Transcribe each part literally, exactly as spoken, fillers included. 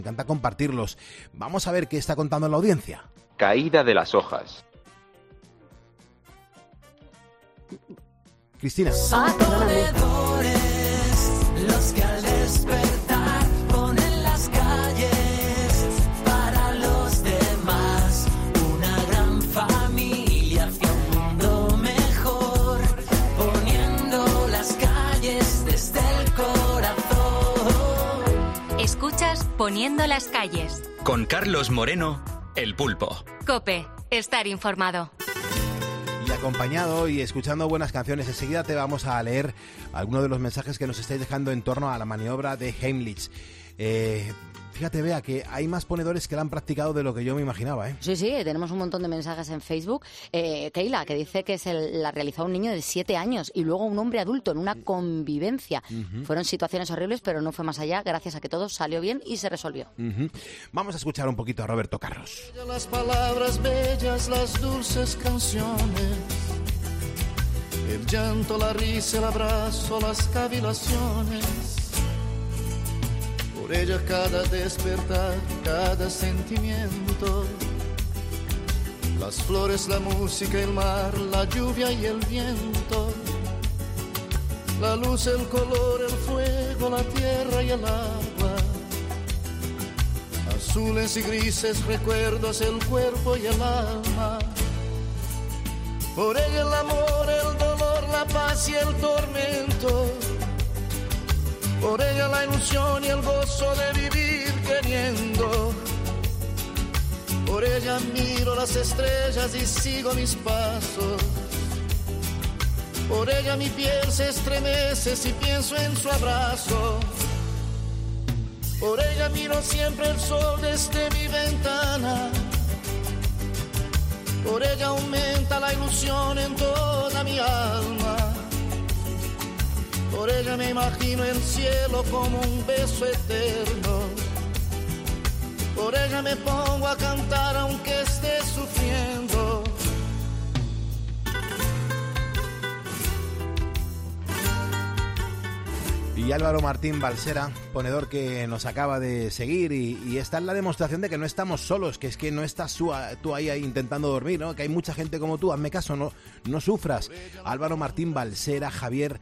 Me encanta compartirlos. Vamos a ver qué está contando la audiencia. Caída de las hojas. Cristina. Son corredores los que al despertar ponen las calles para los demás. Una gran familia hacia un mundo mejor, poniendo las calles desde el corazón. Escuchas Poniendo las calles. Con Carlos Moreno, El Pulpo. COPE, estar informado. Y acompañado y escuchando buenas canciones, enseguida te vamos a leer algunos de los mensajes que nos estáis dejando en torno a la maniobra de Heimlich. Eh, fíjate, Bea, que hay más ponedores que la han practicado de lo que yo me imaginaba, ¿eh? Sí, sí, tenemos un montón de mensajes en Facebook. Eh, Keila, que dice que se la realizó un niño de siete años y luego un hombre adulto en una convivencia. Uh-huh. Fueron situaciones horribles, pero no fue más allá, gracias a que todo salió bien y se resolvió. Uh-huh. Vamos a escuchar un poquito a Roberto Carlos. Las palabras bellas, las dulces canciones, el llanto, la risa, el abrazo, las cavilaciones. Por ella cada despertar, cada sentimiento, las flores, la música, el mar, la lluvia y el viento, la luz, el color, el fuego, la tierra y el agua, azules y grises recuerdos, el cuerpo y el alma. Por ella el amor, el dolor, la paz y el tormento. Por ella la ilusión y el gozo de vivir queriendo. Por ella miro las estrellas y sigo mis pasos. Por ella mi piel se estremece si pienso en su abrazo. Por ella miro siempre el sol desde mi ventana. Por ella aumenta la ilusión en toda mi alma. Por ella me imagino el cielo como un beso eterno. Por ella me pongo a cantar aunque esté sufriendo. Y Álvaro Martín Balsera, ponedor que nos acaba de seguir, y, y esta es la demostración de que no estamos solos, que es que no estás tú, tú ahí, ahí intentando dormir, ¿no? Que hay mucha gente como tú, hazme caso, no, no sufras. Álvaro Martín Balsera, Javier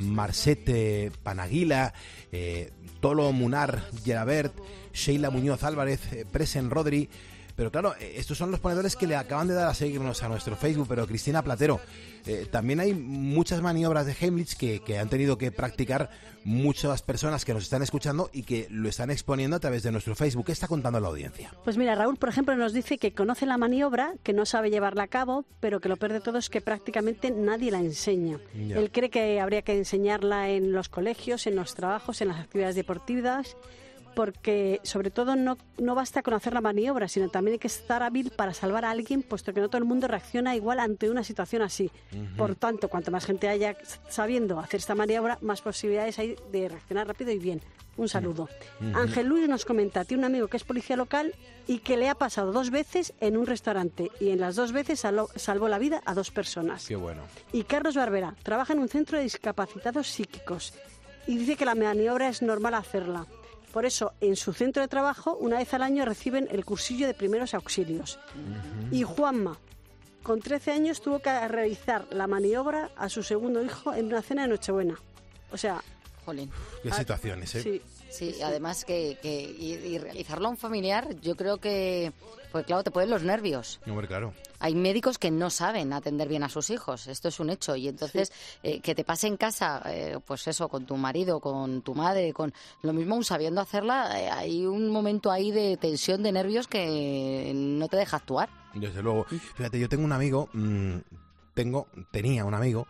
Marsete Panaguila, eh, Tolo Munar Gerabert, Sheila Muñoz Álvarez, eh, Presen Rodri. Pero claro, estos son los ponedores que le acaban de dar a seguirnos a nuestro Facebook. Pero Cristina Platero, eh, también hay muchas maniobras de Heimlich que, que han tenido que practicar muchas personas que nos están escuchando y que lo están exponiendo a través de nuestro Facebook. ¿Qué está contando la audiencia? Pues mira, Raúl, por ejemplo, nos dice que conoce la maniobra, que no sabe llevarla a cabo, pero que lo peor de todo es que prácticamente nadie la enseña. Ya. Él cree que habría que enseñarla en los colegios, en los trabajos, en las actividades deportivas, porque sobre todo no, no basta con hacer la maniobra, sino también hay que estar hábil para salvar a alguien, puesto que no todo el mundo reacciona igual ante una situación así. Uh-huh. Por tanto, cuanto más gente haya sabiendo hacer esta maniobra, más posibilidades hay de reaccionar rápido y bien. Un saludo. Uh-huh. Ángel Luis nos comenta, tiene un amigo que es policía local y que le ha pasado dos veces en un restaurante, y en las dos veces saló, salvó la vida a dos personas. Qué bueno. Y Carlos Barbera trabaja en un centro de discapacitados psíquicos y dice que la maniobra es normal hacerla. Por eso, en su centro de trabajo, una vez al año reciben el cursillo de primeros auxilios. Uh-huh. Y Juanma, con trece años, tuvo que realizar la maniobra a su segundo hijo en una cena de Nochebuena. O sea... Jolín. Qué a, situaciones, ¿eh? Sí. Sí, además que, que y, y realizarlo a un familiar, yo creo que, pues claro, te pueden los nervios. Hombre, claro. Hay médicos que no saben atender bien a sus hijos, esto es un hecho, y entonces sí. eh, que te pase en casa, eh, pues eso, con tu marido, con tu madre, con lo mismo, aún sabiendo hacerla, eh, hay un momento ahí de tensión, de nervios que no te deja actuar. Desde luego. Fíjate, yo tengo un amigo... Mmm... Tengo, tenía un amigo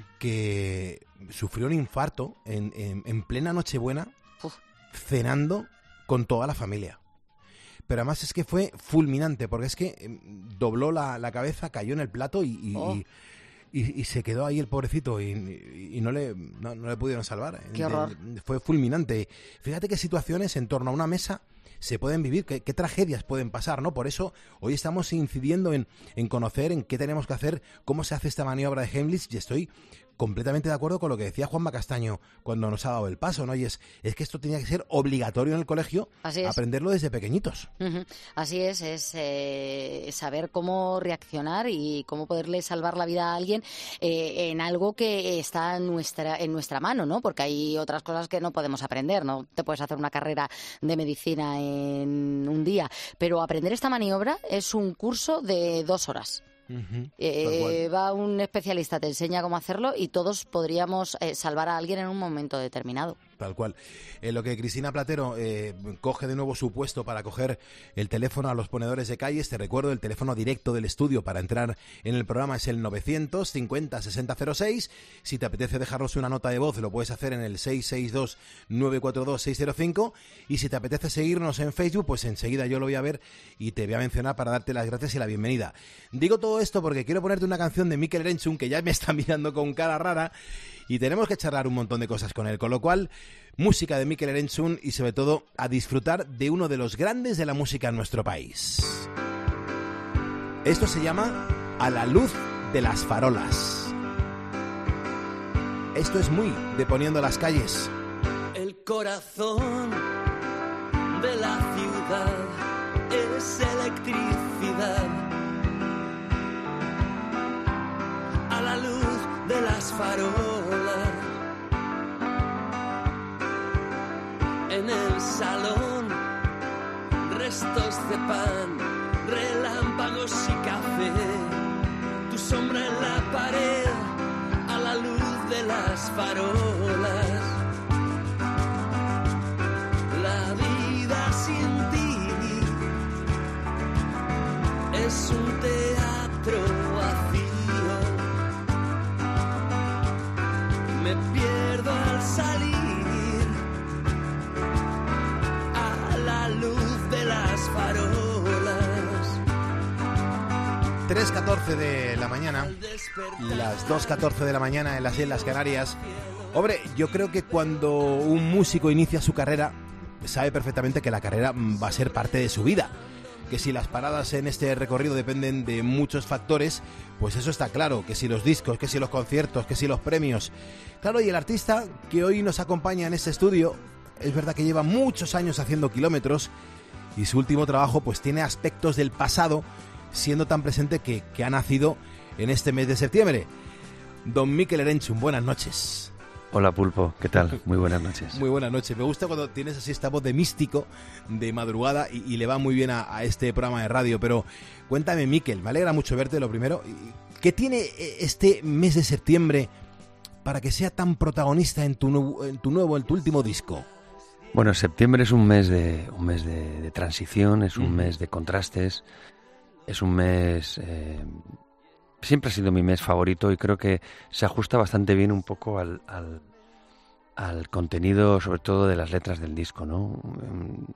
que sufrió un infarto en, en, en plena Nochebuena, Uf. cenando con toda la familia. Pero además es que fue fulminante, porque es que dobló la, la cabeza, cayó en el plato y, y, oh. y, y, y se quedó ahí el pobrecito y, y, y no, le, no, no le pudieron salvar. Qué horror. Fue fulminante. Fíjate qué situaciones en torno a una mesa se pueden vivir, qué, qué tragedias pueden pasar, ¿no? Por eso hoy estamos incidiendo en, en conocer en qué tenemos que hacer, cómo se hace esta maniobra de Heimlich, y estoy completamente de acuerdo con lo que decía Juanma Castaño cuando nos ha dado el paso, ¿no? Y es, es que esto tenía que ser obligatorio en el colegio, aprenderlo desde pequeñitos. Uh-huh. Así es, es eh, saber cómo reaccionar y cómo poderle salvar la vida a alguien eh, en algo que está en nuestra, en nuestra mano, ¿no? Porque hay otras cosas que no podemos aprender, no te puedes hacer una carrera de medicina en un día, pero aprender esta maniobra es un curso de dos horas. Uh-huh. Eh, va un especialista, te enseña cómo hacerlo y todos podríamos eh, salvar a alguien en un momento determinado. Tal cual. En lo que Cristina Platero eh, coge de nuevo su puesto para coger el teléfono a los ponedores de calles, te recuerdo, el teléfono directo del estudio para entrar en el programa es el novecientos cincuenta sesenta cero seis. Si te apetece dejarnos una nota de voz, lo puedes hacer en el seis seis dos nueve cuatro dos seis cero cinco. Y si te apetece seguirnos en Facebook, pues enseguida yo lo voy a ver y te voy a mencionar para darte las gracias y la bienvenida. Digo todo esto porque quiero ponerte una canción de Mikel Erentzun, que ya me está mirando con cara rara, y tenemos que charlar un montón de cosas con él, con lo cual, música de Mikel Erentzun y sobre todo a disfrutar de uno de los grandes de la música en nuestro país. Esto se llama A la luz de las farolas. Esto es muy de Poniendo las calles. El corazón de la ciudad es electricidad. A la luz de las farolas, en el salón, restos de pan, relámpagos y café, tu sombra en la pared, a la luz de las farolas. La vida sin ti es un teatro vacío. Me pierdo al salir a la luz de las farolas. tres catorce de la mañana, las dos catorce de la mañana en las Islas Canarias. Hombre, yo creo que cuando un músico inicia su carrera, sabe perfectamente que la carrera va a ser parte de su vida. Que si las paradas en este recorrido dependen de muchos factores, pues eso está claro, que si los discos, que si los conciertos, que si los premios. Claro, y el artista que hoy nos acompaña en este estudio, es verdad que lleva muchos años haciendo kilómetros y su último trabajo pues tiene aspectos del pasado, siendo tan presente que, que ha nacido en este mes de septiembre. Don Mikel Erentzun, buenas noches. Hola Pulpo, ¿qué tal? Muy buenas noches. Muy buenas noches. Me gusta cuando tienes así esta voz de místico, de madrugada, y, y le va muy bien a, a este programa de radio. Pero cuéntame, Mikel, me alegra mucho verte, lo primero. ¿Qué tiene este mes de septiembre para que sea tan protagonista en tu, nuevo, en tu nuevo, en tu último disco? Bueno, septiembre es un mes de, un mes de, de transición, es un mm. mes de contrastes, es un mes... Eh, siempre ha sido mi mes favorito y creo que se ajusta bastante bien un poco al, al, al contenido, sobre todo de las letras del disco, ¿no? Un,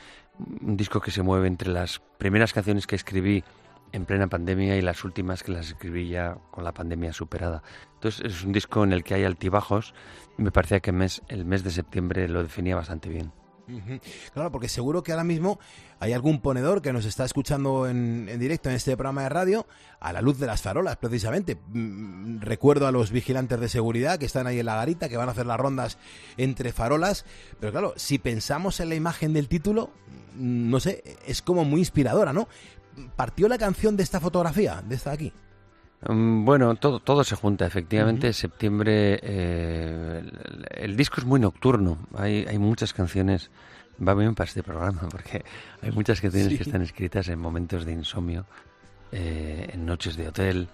un disco que se mueve entre las primeras canciones que escribí en plena pandemia y las últimas que las escribí ya con la pandemia superada. Entonces es un disco en el que hay altibajos y me parecía que el mes, el mes de septiembre lo definía bastante bien. Claro, porque seguro que ahora mismo hay algún ponedor que nos está escuchando en, en directo en este programa de radio a la luz de las farolas, precisamente. Recuerdo a los vigilantes de seguridad que están ahí en la garita, que van a hacer las rondas entre farolas, pero claro, si pensamos en la imagen del título, no sé, es como muy inspiradora, ¿no? ¿Partió la canción de esta fotografía, de esta de aquí? Bueno, todo todo se junta, efectivamente. Uh-huh. Septiembre, eh, el, el disco es muy nocturno. Hay hay muchas canciones, va bien para este programa, porque hay muchas canciones sí. que están escritas en momentos de insomnio, eh, en noches de hotel,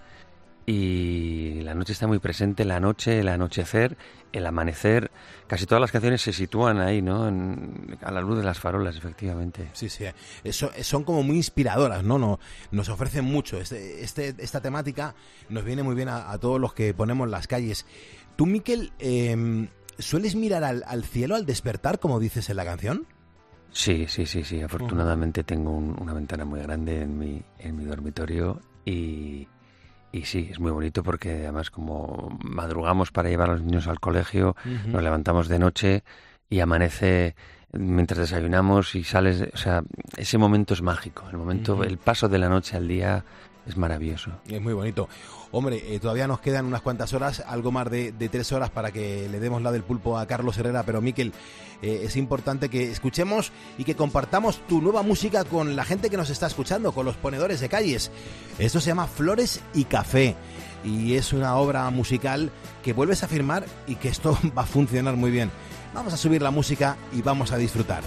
y la noche está muy presente, la noche, el anochecer, el amanecer. Casi todas las canciones se sitúan ahí, ¿no? En, a la luz de las farolas, efectivamente. Sí, sí. Eso, son como muy inspiradoras, ¿no? Nos, nos ofrecen mucho. Este, este, esta temática nos viene muy bien a, a todos los que ponemos las calles. Tú, Mikel, eh, ¿sueles mirar al, al cielo al despertar, como dices en la canción? Sí, sí, sí, sí. Afortunadamente uh-huh. tengo un, una ventana muy grande en mi, en mi dormitorio y... Y sí, es muy bonito porque además como madrugamos para llevar a los niños al colegio, uh-huh. nos levantamos de noche y amanece mientras desayunamos y sales, o sea, ese momento es mágico, el momento, uh-huh. el paso de la noche al día es maravilloso. Es muy bonito. Hombre, eh, todavía nos quedan unas cuantas horas, algo más de, de tres horas para que le demos la del pulpo a Carlos Herrera, pero Miquel, eh, es importante que escuchemos y que compartamos tu nueva música con la gente que nos está escuchando, con los ponedores de calles. Esto se llama Flores y Café y es una obra musical que vuelves a firmar y que esto va a funcionar muy bien. Vamos a subir la música y vamos a disfrutar.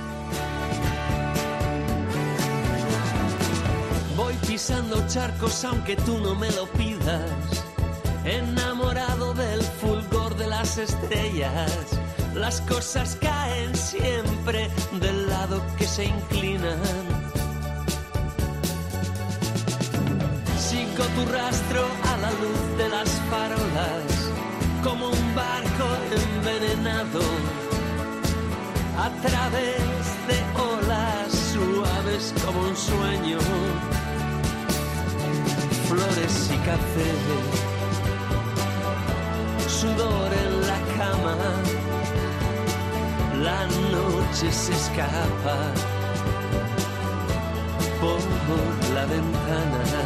Voy pisando charcos aunque tú no me lo pidas, enamorado del fulgor de las estrellas. Las cosas caen siempre del lado que se inclinan. Sigo tu rastro a la luz de las farolas, como un barco envenenado, a través de olas suaves como un sueño. Flores y café, sudor en la cama, la noche se escapa por la ventana.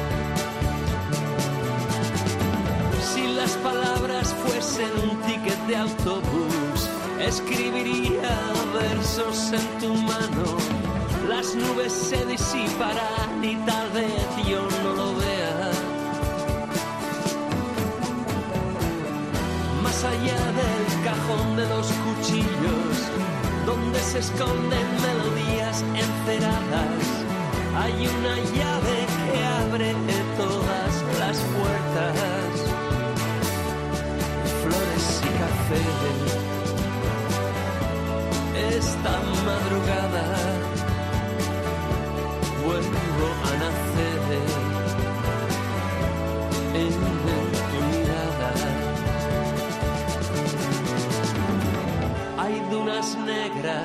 Si las palabras fuesen un ticket de autobús, escribiría versos en tu mano. Las nubes se disiparán y tal vez yo no lo vea. Más allá del cajón de los cuchillos, donde se esconden melodías enceradas, hay una llave que abre todas las puertas. Flores y café, esta madrugada vuelvo a nacer en tu mirada. Hay dunas negras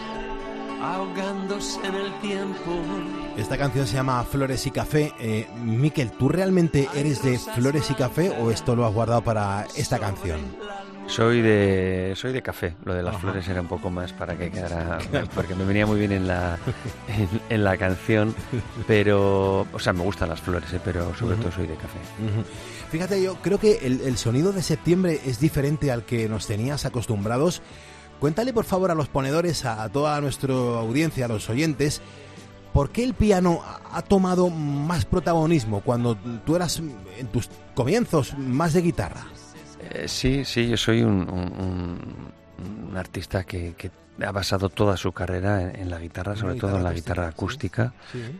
ahogándose en el tiempo. Esta canción se llama Flores y Café. Eh, Miquel, ¿tú realmente eres de Flores y Café o esto lo has guardado para esta canción? Soy de soy de café. Lo de las Ajá. flores era un poco más para que quedara, porque me venía muy bien en la en, en la canción, pero, o sea, me gustan las flores, ¿eh? Pero sobre uh-huh. todo soy de café. Uh-huh. Fíjate, yo creo que el, el sonido de septiembre es diferente al que nos tenías acostumbrados. Cuéntale, por favor, a los ponedores, a, a toda nuestra audiencia, a los oyentes, ¿por qué el piano ha tomado más protagonismo cuando tú eras, en tus comienzos, más de guitarra? Eh, sí, sí, yo soy un, un, un artista que, que ha basado toda su carrera en, en la guitarra, sobre guitarra todo en la guitarra acústica. Sí, sí.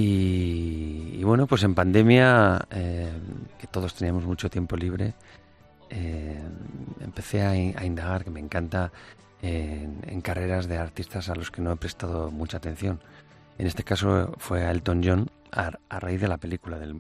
Y, y bueno, pues en pandemia, eh, que todos teníamos mucho tiempo libre, eh, empecé a, a indagar, que me encanta, en, en carreras de artistas a los que no he prestado mucha atención. En este caso fue a Elton John, a, a raíz de la película del,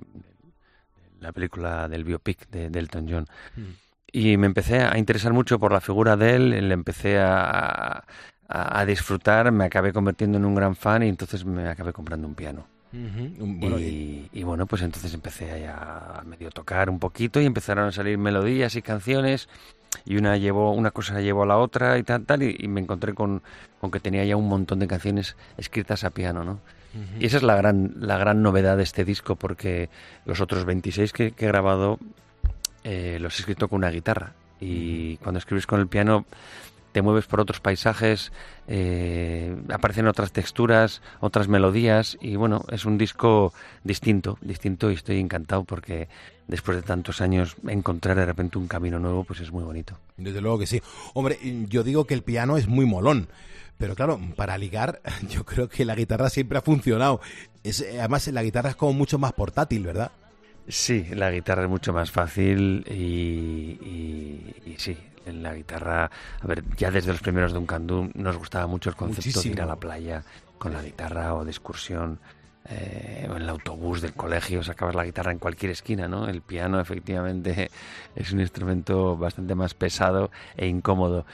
la película del biopic de, de Elton John. Mm. Y me empecé a interesar mucho por la figura de él, le empecé a, a, a disfrutar, me acabé convirtiendo en un gran fan y entonces me acabé comprando un piano. Uh-huh. Bueno, y, y bueno, pues entonces empecé a, a medio tocar un poquito y empezaron a salir melodías y canciones y una llevó una cosa llevó a la otra y tal, tal y, y me encontré con, con que tenía ya un montón de canciones escritas a piano, ¿no? Uh-huh. Y esa es la gran, la gran novedad de este disco, porque los otros veintiséis que, que he grabado Eh, los he escrito con una guitarra y cuando escribes con el piano te mueves por otros paisajes, eh, aparecen otras texturas, otras melodías y bueno, es un disco distinto, distinto y estoy encantado porque después de tantos años encontrar de repente un camino nuevo pues es muy bonito. Desde luego que sí. Hombre, yo digo que el piano es muy molón, pero claro, para ligar yo creo que la guitarra siempre ha funcionado. Es, además la guitarra es como mucho más portátil, ¿verdad? Sí, la guitarra es mucho más fácil y, y, y sí, en la guitarra, a ver, ya desde los primeros de Duncan Du nos gustaba mucho el concepto Muchísimo. de ir a la playa con la guitarra o de excursión, eh, o en el autobús del colegio, sacabas la guitarra en cualquier esquina, ¿no? El piano efectivamente es un instrumento bastante más pesado e incómodo.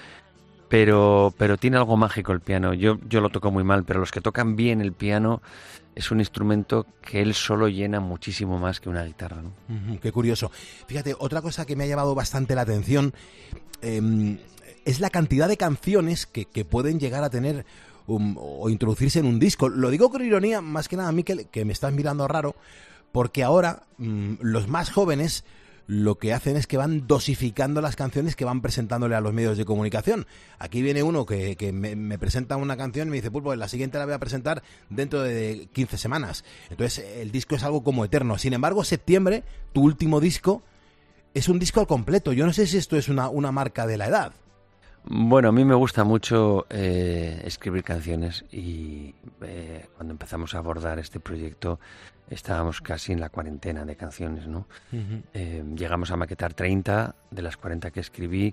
Pero, pero tiene algo mágico el piano. Yo, yo lo toco muy mal, pero los que tocan bien el piano es un instrumento que él solo llena muchísimo más que una guitarra, ¿no? Uh-huh, qué curioso. Fíjate, otra cosa que me ha llamado bastante la atención eh, es la cantidad de canciones que, que pueden llegar a tener um, o introducirse en un disco. Lo digo con ironía, más que nada, Miquel, que me estás mirando raro, porque ahora mmm, los más jóvenes lo que hacen es que van dosificando las canciones que van presentándole a los medios de comunicación. Aquí viene uno que, que me, me presenta una canción y me dice, Pulpo, la siguiente la voy a presentar dentro de quince semanas. Entonces el disco es algo como eterno. Sin embargo, Septiembre, tu último disco, es un disco al completo. Yo no sé si esto es una, una marca de la edad. Bueno, a mí me gusta mucho eh, escribir canciones y eh, cuando empezamos a abordar este proyecto estábamos casi en la cuarentena de canciones, ¿no? Uh-huh. Eh, llegamos a maquetar treinta de las cuarenta que escribí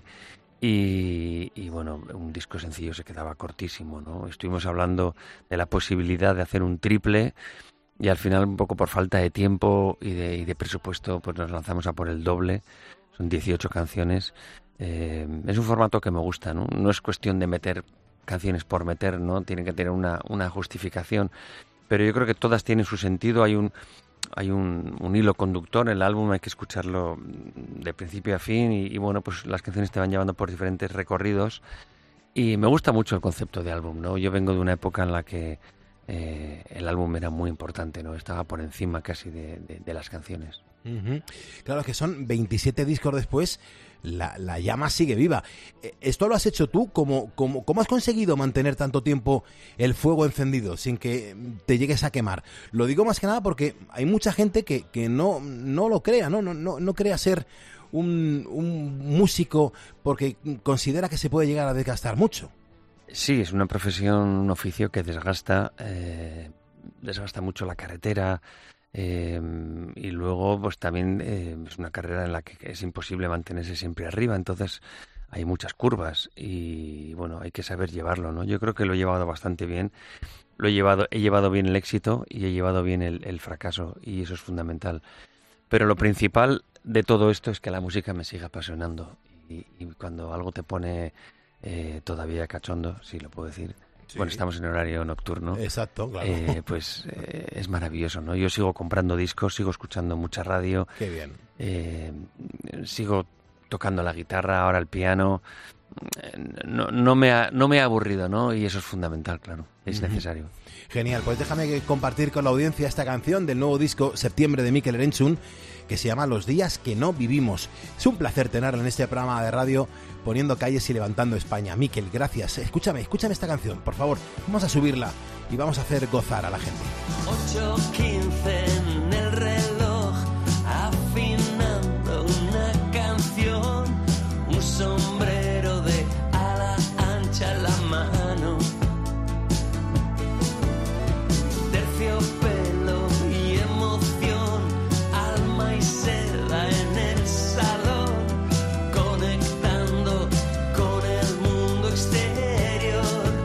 y, y, bueno, un disco sencillo se quedaba cortísimo, ¿no? Estuvimos hablando de la posibilidad de hacer un triple y al final, un poco por falta de tiempo y de, y de presupuesto, pues nos lanzamos a por el doble. Son dieciocho canciones. Eh, es un formato que me gusta, ¿no? No es cuestión de meter canciones por meter, ¿no? Tienen que tener una, una justificación. Pero yo creo que todas tienen su sentido, hay un hay un, un hilo conductor en el álbum, hay que escucharlo de principio a fin y, y bueno, pues las canciones te van llevando por diferentes recorridos y me gusta mucho el concepto de álbum, ¿no? Yo vengo de una época en la que eh, el álbum era muy importante, ¿no? Estaba por encima casi de, de, de las canciones. Uh-huh. Claro que son veintisiete discos después, la, la llama sigue viva. ¿Esto lo has hecho tú? ¿Cómo, cómo, ¿Cómo has conseguido mantener tanto tiempo el fuego encendido sin que te llegues a quemar? Lo digo más que nada porque hay mucha gente que, que no, no lo crea, ¿no? No, no, no crea ser un, un músico porque considera que se puede llegar a desgastar mucho. Sí, es una profesión, un oficio que desgasta, eh, desgasta mucho la carretera. Eh, y luego pues también eh, es una carrera en la que es imposible mantenerse siempre arriba, entonces hay muchas curvas y bueno, hay que saber llevarlo, ¿no? Yo creo que lo he llevado bastante bien, lo he llevado, he llevado bien el éxito y he llevado bien el, el fracaso y eso es fundamental, pero lo principal de todo esto es que la música me siga apasionando y, y cuando algo te pone eh, todavía cachondo, si lo puedo decir. Sí. Bueno, estamos en horario nocturno. Exacto, claro. Eh, pues eh, es maravilloso, ¿no? Yo sigo comprando discos, sigo escuchando mucha radio. Qué bien. Eh, sigo tocando la guitarra, ahora el piano. No, no, me ha, no me ha aburrido, ¿no? Y eso es fundamental, claro. Es uh-huh. necesario. Genial. Pues déjame compartir con la audiencia esta canción del nuevo disco Septiembre de Mikel Erentzun, que se llama Los días que no vivimos. Es un placer tenerlo en este programa de radio poniendo calles y levantando España. Mikel, gracias. Escúchame, escúchame esta canción, por favor. Vamos a subirla y vamos a hacer gozar a la gente. ocho quince en el reloj, afinando una canción, un sombrero de ala ancha en la mano, terciopelo y emoción, alma y seda en el salón, conectando con el mundo exterior.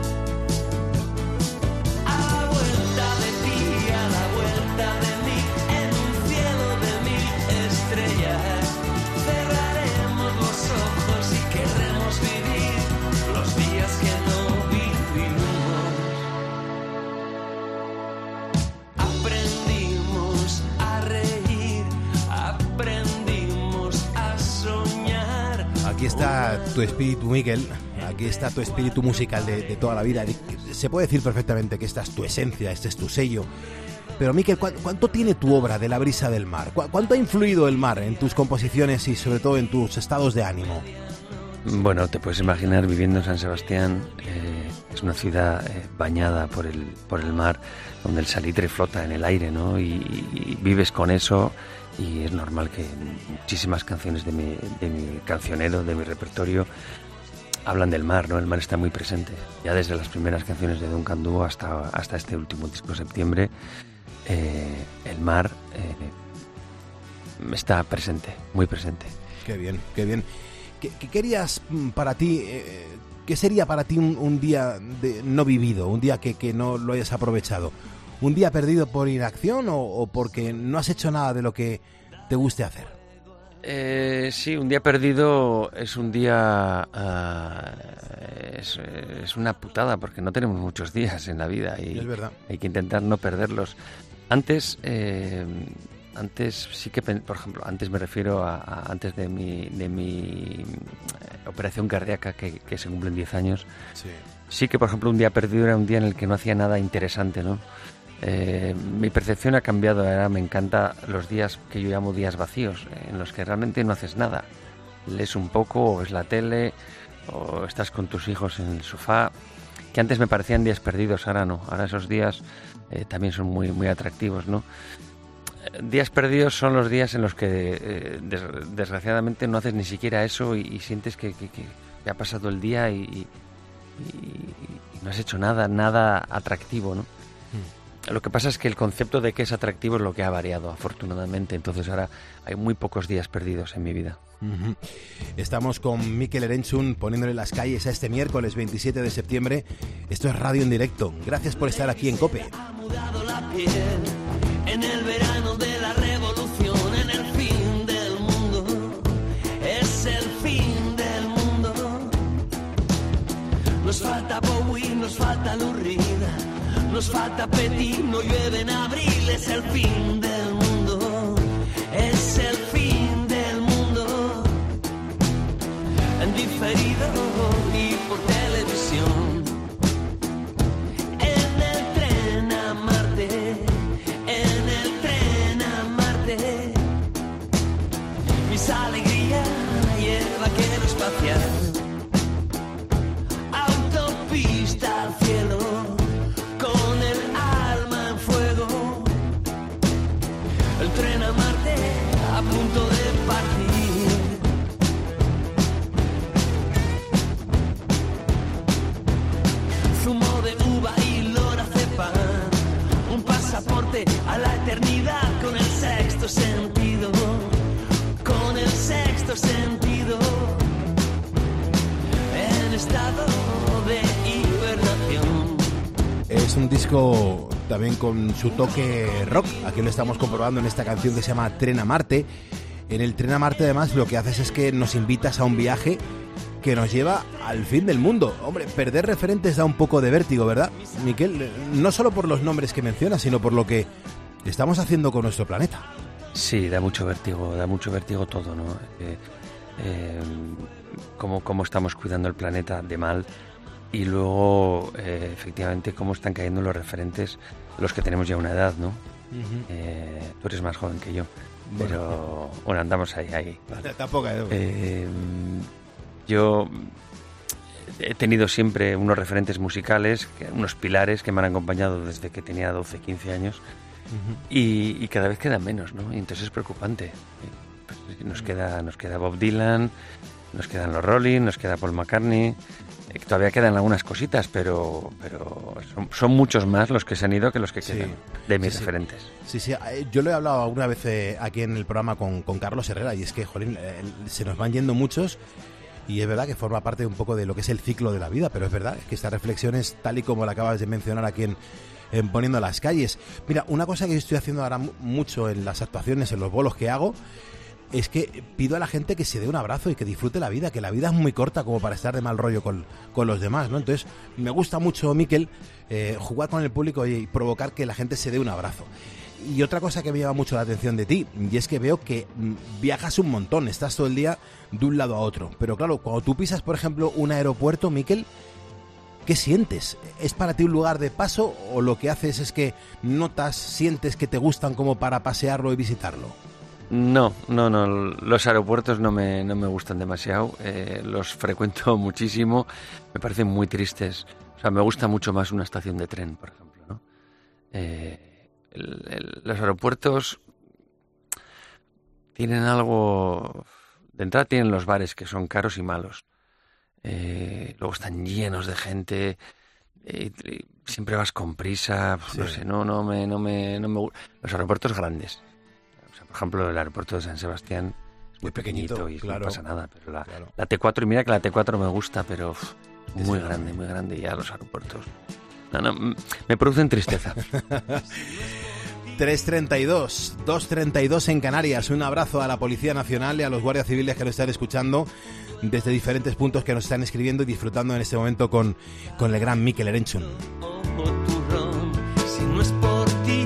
A la vuelta de ti, a la vuelta de mí, en un cielo de mil estrellas, cerraremos los ojos y querremos vivir los días que no vivimos. Aprendimos a reír, aprendimos a soñar. Aquí está tu espíritu, Mikel. Aquí está tu espíritu musical de, de toda la vida. Se puede decir perfectamente que esta es tu esencia, este es tu sello. Pero, Mikel, ¿cuánto tiene tu obra de La brisa del mar? ¿Cuánto ha influido el mar en tus composiciones y sobre todo en tus estados de ánimo? Bueno, te puedes imaginar viviendo en San Sebastián, eh, es una ciudad eh, bañada por el, por el mar, donde el salitre flota en el aire, ¿no? Y, y vives con eso y es normal que muchísimas canciones de mi, de mi cancionero, de mi repertorio, hablan del mar, ¿no? El mar está muy presente. Ya desde las primeras canciones de Duncan Du hasta, hasta este último disco, Septiembre, eh, el mar eh, está presente, muy presente. Qué bien, qué bien. ¿Qué, qué querías para ti, eh, qué sería para ti un, un día de no vivido, un día que, que no lo hayas aprovechado? ¿Un día perdido por inacción o, o porque no has hecho nada de lo que te guste hacer? Eh, sí, un día perdido es un día... Uh, es, es una putada porque no tenemos muchos días en la vida y es verdad. Hay que intentar no perderlos. Antes... Eh, Antes sí que, por ejemplo, antes me refiero a, a antes de mi de mi eh, operación cardíaca que, que se cumplen diez años. Sí. Sí que, por ejemplo, un día perdido era un día en el que no hacía nada interesante, ¿no? Eh, mi percepción ha cambiado, ahora me encanta los días que yo llamo días vacíos, en los que realmente no haces nada. Lees un poco, o ves la tele, o estás con tus hijos en el sofá, que antes me parecían días perdidos, ahora no. Ahora esos días eh, también son muy, muy atractivos, ¿no? Días perdidos son los días en los que eh, des, desgraciadamente no haces ni siquiera eso y, y sientes que, que, que ha pasado el día y, y, y no has hecho nada, nada atractivo, ¿no? Mm. Lo que pasa es que el concepto de qué es atractivo es lo que ha variado, afortunadamente. Entonces ahora hay muy pocos días perdidos en mi vida. Uh-huh. Estamos con Mikel Erentzun poniéndole las calles a este miércoles veintisiete de septiembre. Esto es Radio en Directo. Gracias por estar aquí en COPE. Ha mudado la piel en el verano de la revolución, en el fin del mundo. Es el fin del mundo. Nos falta Bowie, nos falta Lou Reed, nos falta Petit, no llueve en abril. Es el fin del mundo. Es el fin del mundo. En diferido y por televisión. En el tren a Marte. En el tren a Marte. Mis alegrías y el vaquero espacial. Autopista al cielo. Con el alma en fuego. El tren a Marte a punto de partir. Zumo de uva y lorazepam. Un pasaporte a la eternidad con el sexto sentido. Con el sexto sentido. En estado de hibernación. Es un disco también con su toque rock. Aquí lo estamos comprobando en esta canción que se llama Tren a Marte. En el Tren a Marte, además, lo que haces es que nos invitas a un viaje que nos lleva al fin del mundo. Hombre, perder referentes da un poco de vértigo, ¿verdad, Mikel? No solo por los nombres que mencionas, sino por lo que estamos haciendo con nuestro planeta. Sí, da mucho vértigo, da mucho vértigo todo, ¿no? Eh, eh, cómo, cómo estamos cuidando el planeta de mal. Y luego, eh, efectivamente, cómo están cayendo los referentes, los que tenemos ya una edad, ¿no? Uh-huh. Eh, tú eres más joven que yo, pero bueno, bueno andamos ahí, ahí. Vale. Tampoco, ¿eh? Eh, yo he tenido siempre unos referentes musicales, unos pilares que me han acompañado desde que tenía doce, quince años, uh-huh. y, y cada vez quedan menos, ¿no? Y entonces es preocupante. Pues nos queda, nos queda Bob Dylan, nos quedan los Rolling, nos queda Paul McCartney. Todavía quedan algunas cositas, pero pero son, son muchos más los que se han ido que los que quedan, sí, de mis sí, referentes. Sí, sí, yo lo he hablado alguna vez eh, aquí en el programa con, con Carlos Herrera, y es que, jolín, eh, se nos van yendo muchos, y es verdad que forma parte un poco de lo que es el ciclo de la vida, pero es verdad que estas reflexiones, tal y como la acabas de mencionar aquí en, en Poniendo las Calles. Mira, una cosa que yo estoy haciendo ahora mucho en las actuaciones, en los bolos que hago, es que pido a la gente que se dé un abrazo y que disfrute la vida, que la vida es muy corta como para estar de mal rollo con, con los demás, ¿no? Entonces, me gusta mucho, Mikel, eh, jugar con el público y provocar que la gente se dé un abrazo. Y otra cosa que me llama mucho la atención de ti, y es que veo que viajas un montón, estás todo el día de un lado a otro. Pero claro, cuando tú pisas, por ejemplo, un aeropuerto, Mikel, ¿qué sientes? ¿Es para ti un lugar de paso o lo que haces es que notas, sientes que te gustan como para pasearlo y visitarlo? No, no, no, los aeropuertos no me, no me gustan demasiado, eh, los frecuento muchísimo, me parecen muy tristes. O sea, me gusta mucho más una estación de tren, por ejemplo, ¿no? Eh, el, el, los aeropuertos tienen algo... De entrada tienen los bares, que son caros y malos. Eh, luego están llenos de gente, eh, siempre vas con prisa, sí. no sé, no, no me, no me, no me... Los aeropuertos grandes. Por ejemplo, el aeropuerto de San Sebastián es muy pequeñito, pequeñito y claro, no pasa nada. Pero la, claro. la T cuatro, y mira que la T cuatro me gusta, pero uf, muy sí. grande, muy grande ya los aeropuertos. No, no, me producen tristeza. tres treinta y dos, dos treinta y dos en Canarias. Un abrazo a la Policía Nacional y a los guardias civiles que nos están escuchando desde diferentes puntos, que nos están escribiendo y disfrutando en este momento con, con el gran Mikel Erentzun. Si no es por ti,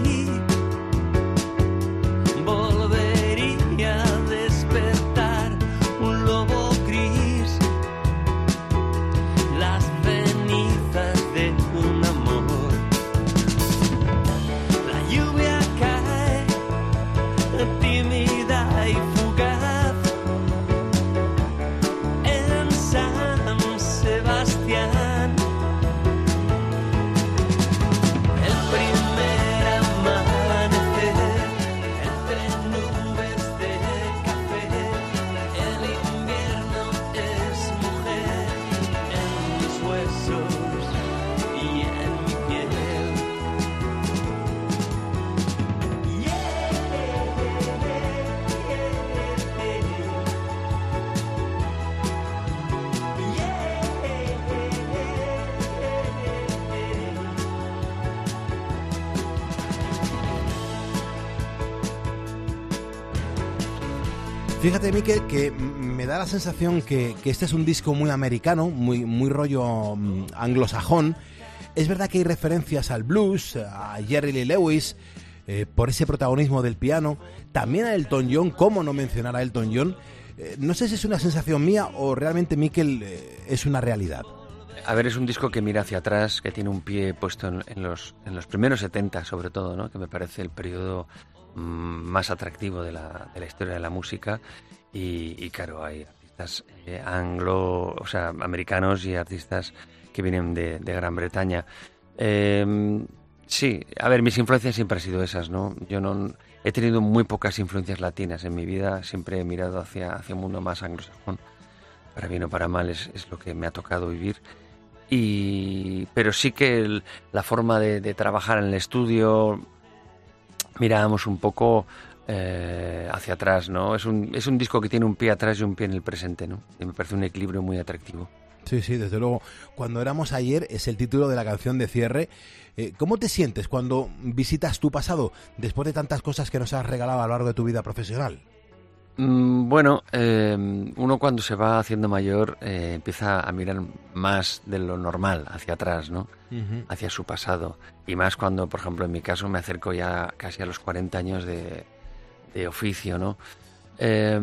Fíjate, Mikel, que me da la sensación que, que este es un disco muy americano, muy, muy rollo um, anglosajón. Es verdad que hay referencias al blues, a Jerry Lee Lewis, eh, por ese protagonismo del piano, también a Elton John, cómo no mencionar a Elton John. Eh, no sé si es una sensación mía o realmente, Mikel, eh, es una realidad. A ver, es un disco que mira hacia atrás, que tiene un pie puesto en, en, los, en los primeros setenta, sobre todo, ¿no? Que me parece el periodo mmm, más atractivo de la, de la historia de la música. Y, y claro, hay artistas eh, anglo, o sea, americanos y artistas que vienen de, de Gran Bretaña. Eh, sí, a ver, mis influencias siempre han sido esas, ¿no? Yo no he tenido muy pocas influencias latinas en mi vida, siempre he mirado hacia, hacia un mundo más anglosajón. Para bien o para mal es, es lo que me ha tocado vivir. Y, pero sí que el, la forma de, de trabajar en el estudio, mirábamos un poco eh, hacia atrás, ¿no? Es un, es un disco que tiene un pie atrás y un pie en el presente, ¿no? Y me parece un equilibrio muy atractivo. Sí, sí, desde luego. Cuando éramos ayer es el título de la canción de cierre. Eh, ¿Cómo te sientes cuando visitas tu pasado después de tantas cosas que nos has regalado a lo largo de tu vida profesional? Bueno, eh, uno cuando se va haciendo mayor eh, empieza a mirar más de lo normal hacia atrás, ¿no? Uh-huh. Hacia su pasado. Y más cuando, por ejemplo, en mi caso me acerco ya casi a los cuarenta años de, de oficio, ¿no? Eh,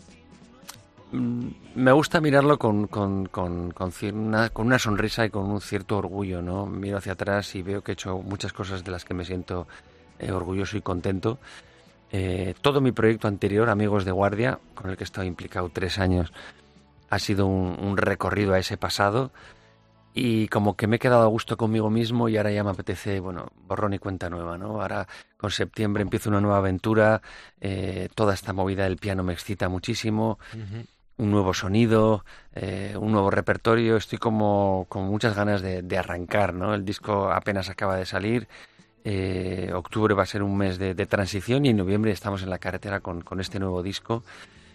me gusta mirarlo con, con, con, con, una, con una sonrisa y con un cierto orgullo, ¿no? Miro hacia atrás y veo que he hecho muchas cosas de las que me siento eh, orgulloso y contento. Eh, todo mi proyecto anterior, Amigos de Guardia, con el que he estado implicado tres años, ha sido un, un recorrido a ese pasado y como que me he quedado a gusto conmigo mismo y ahora ya me apetece, bueno, borrón y cuenta nueva, ¿no? Ahora con septiembre empiezo una nueva aventura, eh, toda esta movida del piano me excita muchísimo, uh-huh. Un nuevo sonido, eh, un nuevo repertorio, estoy como con muchas ganas de, de arrancar, ¿no? El disco apenas acaba de salir. Eh, octubre va a ser un mes de, de transición y en noviembre estamos en la carretera con, con este nuevo disco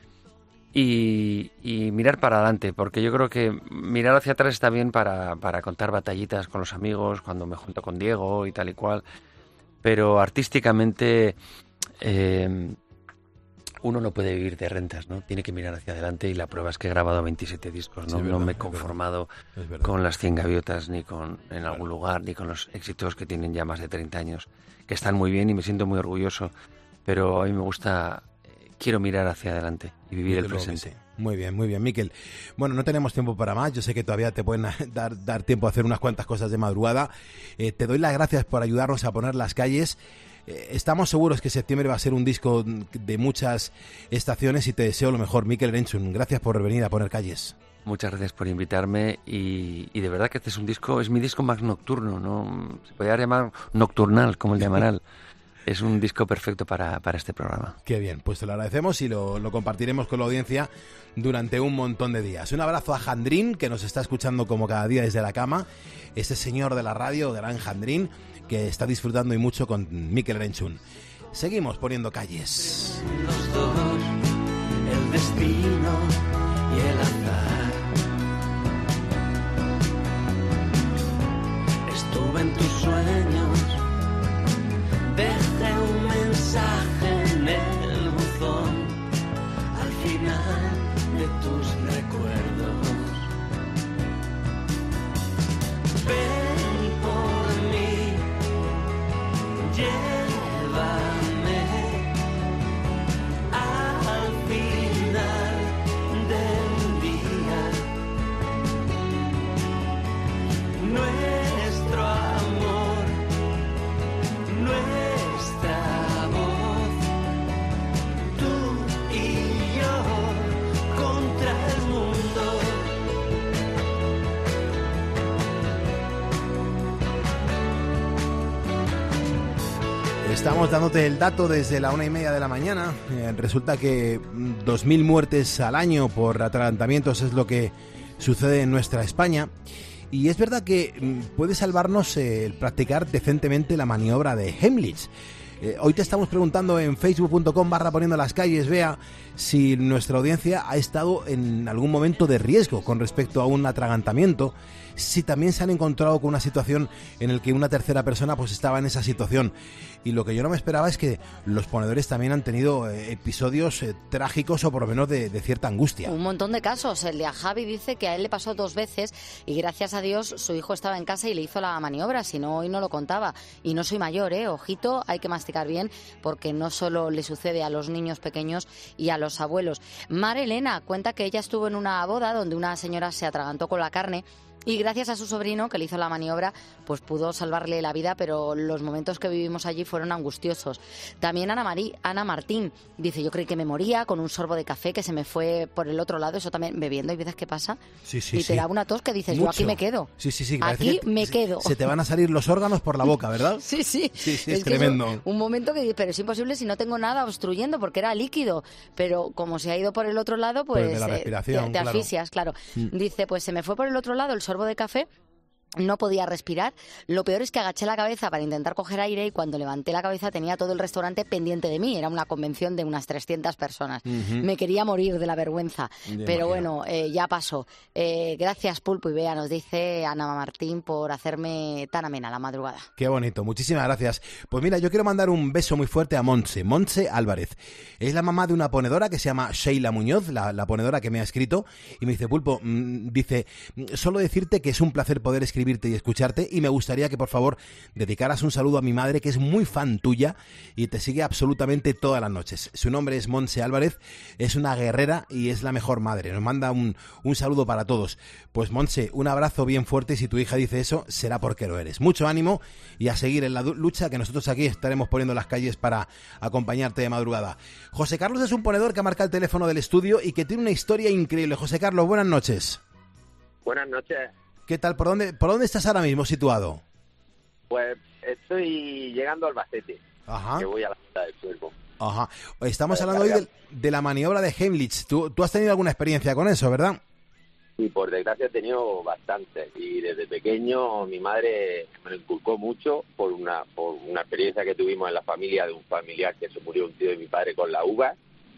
y, y mirar para adelante, porque yo creo que mirar hacia atrás está bien para, para contar batallitas con los amigos, cuando me junto con Diego y tal y cual, pero artísticamente eh, uno no puede vivir de rentas, ¿no? Tiene que mirar hacia adelante y la prueba es que he grabado veintisiete discos, ¿no? Sí, verdad, no me he conformado es verdad. Con las cien gaviotas ni con en algún claro. lugar, ni con los éxitos que tienen ya más de treinta años, que están muy bien y me siento muy orgulloso, pero a mí me gusta, eh, quiero mirar hacia adelante y vivir Desde el presente. Sí. Muy bien, muy bien, Mikel. Bueno, no tenemos tiempo para más, yo sé que todavía te pueden dar, dar tiempo a hacer unas cuantas cosas de madrugada. Eh, te doy las gracias por ayudarnos a poner las calles. Estamos seguros que septiembre va a ser un disco de muchas estaciones y te deseo lo mejor, Mikel Erentzun. Gracias por venir a poner calles. Muchas gracias por invitarme y, y de verdad que este es un disco, es mi disco más nocturno, ¿no? Se podría llamar nocturnal, como el de Amaral. Es un disco perfecto para, para este programa. Qué bien, pues te lo agradecemos y lo, lo compartiremos con la audiencia durante un montón de días. Un abrazo a Jandrín, que nos está escuchando como cada día desde la cama. Ese señor de la radio, gran Jandrín, que está disfrutando y mucho con Mikel Erentzun. Seguimos poniendo calles. Los dos, el destino y el azar. Estuve en tus sueños, dejé un mensaje en el buzón, al final de tus recuerdos. Ven por mí, llévame al final del día. Nuestro amor, nuestra voz, tú y yo contra el mundo. Estamos dándote el dato desde la una y media de la mañana. Eh, resulta que dos mil muertes al año por atragantamientos es lo que sucede en nuestra España. Y es verdad que mm, puede salvarnos eh, el practicar decentemente la maniobra de Heimlich. Eh, hoy te estamos preguntando en facebook.com barra poniendo las calles, vea si nuestra audiencia ha estado en algún momento de riesgo con respecto a un atragantamiento, si también se han encontrado con una situación en la que una tercera persona pues estaba en esa situación. Y lo que yo no me esperaba es que los ponedores también han tenido eh, episodios eh, trágicos o por lo menos de, de cierta angustia. Un montón de casos. El de a Javi dice que a él le pasó dos veces y gracias a Dios su hijo estaba en casa y le hizo la maniobra, si no hoy no lo contaba. Y no soy mayor, ¿eh? Ojito, hay que masticar bien porque no solo le sucede a los niños pequeños y a los abuelos. Mar Elena cuenta que ella estuvo en una boda donde una señora se atragantó con la carne y gracias a su sobrino que le hizo la maniobra pues pudo salvarle la vida, pero los momentos que vivimos allí fueron angustiosos. También Ana, Marí, Ana Martín dice, yo creí que me moría con un sorbo de café que se me fue por el otro lado, eso también bebiendo, hay veces que pasa sí, sí, y te sí. da una tos que dices, Mucho. yo aquí me quedo, sí, sí, sí, aquí que me se, quedo. Se te van a salir los órganos por la boca, ¿verdad? Sí, sí, sí, sí es, es tremendo. Es un momento que, pero es imposible si no tengo nada obstruyendo porque era líquido, pero como se ha ido por el otro lado, pues, pues de la respiración, eh, te, te claro. asfixias, claro. Mm. Dice, pues se me fue por el otro lado el sorbo de café. No podía respirar. Lo peor es que agaché la cabeza para intentar coger aire y cuando levanté la cabeza tenía todo el restaurante pendiente de mí. Era una convención de unas trescientas personas. Uh-huh. Me quería morir de la vergüenza. De Pero imagino. bueno, eh, ya pasó. Eh, gracias, Pulpo y Bea, nos dice Ana Martín, por hacerme tan amena la madrugada. Qué bonito. Muchísimas gracias. Pues mira, yo quiero mandar un beso muy fuerte a Montse. Montse Álvarez. Es la mamá de una ponedora que se llama Sheila Muñoz, la, la ponedora que me ha escrito. Y me dice, Pulpo, mmm, dice, solo decirte que es un placer poder escribir escribirte y escucharte y me gustaría que por favor dedicaras un saludo a mi madre que es muy fan tuya y te sigue absolutamente todas las noches. Su nombre es Montse Álvarez, es una guerrera y es la mejor madre. Nos manda un, un saludo para todos. Pues Montse, un abrazo bien fuerte y si tu hija dice eso será porque lo eres. Mucho ánimo y a seguir en la lucha que nosotros aquí estaremos poniendo las calles para acompañarte de madrugada. José Carlos es un ponedor que ha marcado el teléfono del estudio y que tiene una historia increíble. José Carlos, buenas noches. Buenas noches. ¿Qué tal? ¿Por dónde, por dónde estás ahora mismo situado? Pues estoy llegando a Albacete, Ajá. que voy a la ciudad del Cuervo. Ajá. Estamos hablando hoy de, de la maniobra de Heimlich. ¿Tú, tú has tenido alguna experiencia con eso, ¿verdad? Sí, por desgracia he tenido bastante. Y desde pequeño mi madre me lo inculcó mucho por una, por una experiencia que tuvimos en la familia de un familiar que se murió, un tío de mi padre, con la uva,